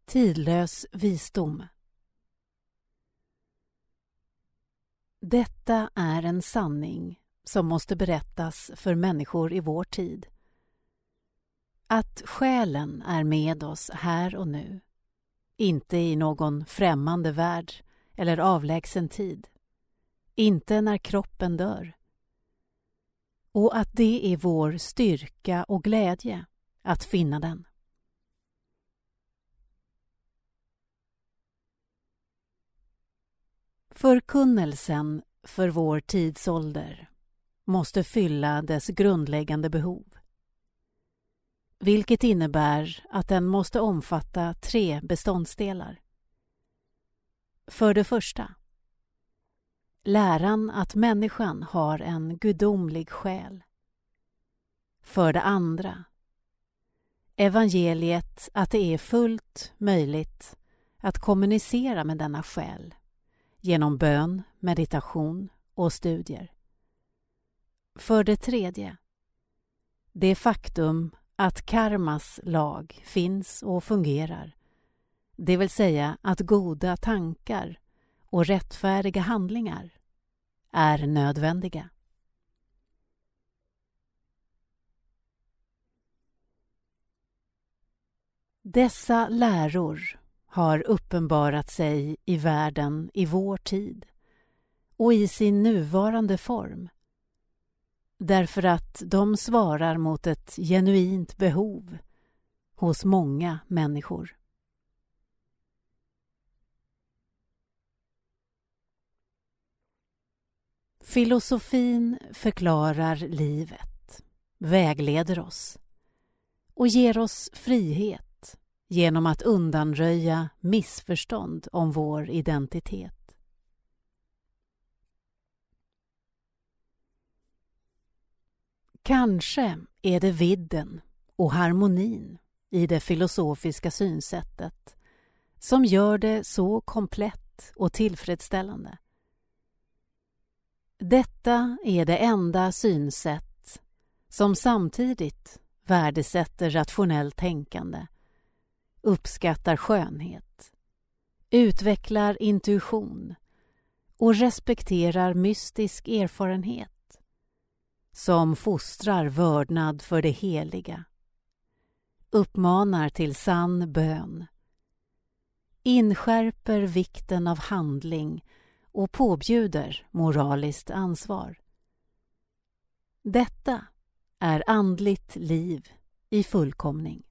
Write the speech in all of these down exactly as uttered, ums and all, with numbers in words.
Tidlös visdom. Detta är en sanning som måste berättas för människor i vår tid. Att själen är med oss här och nu, inte i någon främmande värld eller avlägsen tid, inte när kroppen dör. Och att det är vår styrka och glädje att finna den. Förkunnelsen för vår tidsålder måste fylla dess grundläggande behov, vilket innebär att den måste omfatta tre beståndsdelar. För det första, läran att människan har en gudomlig själ. För det andra, evangeliet att det är fullt möjligt att kommunicera med denna själ genom bön, meditation och studier. För det tredje, det faktum att karmas lag finns och fungerar, det vill säga att goda tankar och rättfärdiga handlingar är nödvändiga. Dessa läror har uppenbarat sig i världen i vår tid och i sin nuvarande form, därför att de svarar mot ett genuint behov hos många människor. Filosofin förklarar livet, vägleder oss och ger oss frihet genom att undanröja missförstånd om vår identitet. Kanske är det vidden och harmonin i det filosofiska synsättet som gör det så komplett och tillfredsställande. Detta är det enda synsätt som samtidigt värdesätter rationellt tänkande, uppskattar skönhet, utvecklar intuition och respekterar mystisk erfarenhet, som fostrar vördnad för det heliga, uppmanar till sann bön, inskärper vikten av handling och påbjuder moraliskt ansvar. Detta är andligt liv i fullkomning.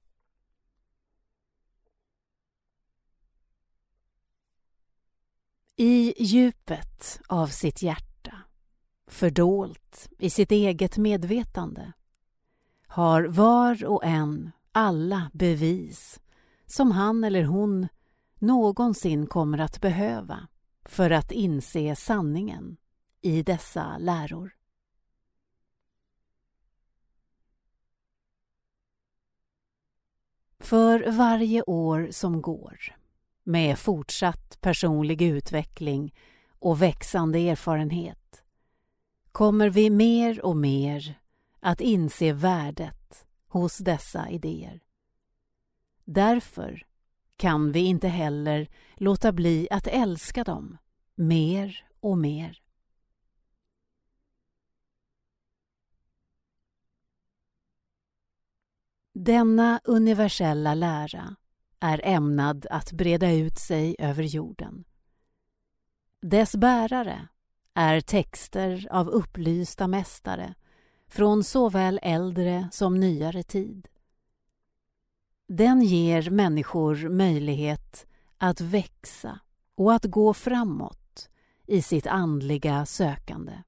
I djupet av sitt hjärta, fördolt i sitt eget medvetande, har var och en alla bevis som han eller hon någonsin kommer att behöva för att inse sanningen i dessa läror. För varje år som går, med fortsatt personlig utveckling och växande erfarenhet, kommer vi mer och mer att inse värdet hos dessa idéer. Därför kan vi inte heller låta bli att älska dem mer och mer. Denna universella lära är ämnad att breda ut sig över jorden. Dess bärare är texter av upplysta mästare från såväl äldre som nyare tid. Den ger människor möjlighet att växa och att gå framåt i sitt andliga sökande.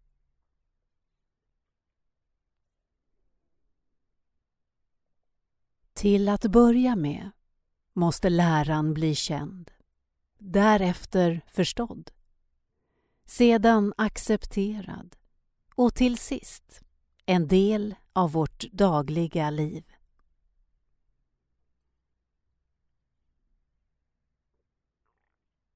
Till att börja med måste läran bli känd, därefter förstådd, sedan accepterad och till sist en del av vårt dagliga liv.